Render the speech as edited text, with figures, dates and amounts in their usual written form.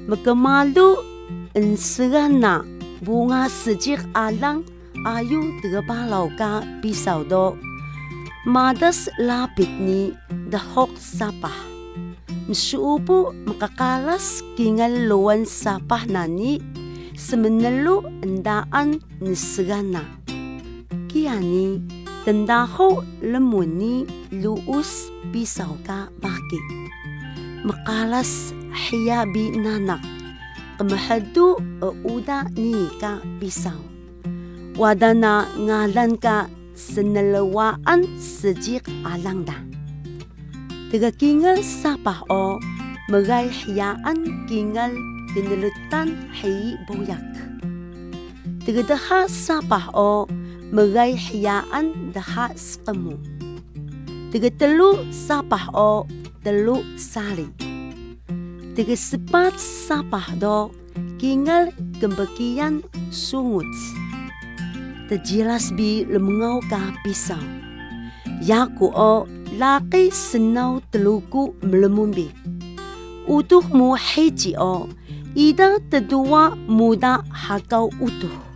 Magkamalu ensegana bunga sejik alang ayu terbalaw ka pisau do. Madas lapit ni dahok sapah. Msuupo makakalas kingal luwan sapah nani semenelu endaan nisegana. Kiani tendaho lemuni luus pisau ka baki. Makalas hiyabi nanak. Kemahadu uda ni ka pisau. Wadana ngalan ka senelawaan sejik alang da. Tiga kingal sapah o magay hiyaan kingal kinulutan hi boyak. Tiga daha sapah o magay hiyaan daha skamu. Tiga telu sapah o telu sali. Tiga sepat sapah do kingal kembakian sungut. Terjelas bi lemengau ka pisau. Yaku o laki senau teluku melemumbi. Utuh mu hiji o ida tedua muda hakau utuh.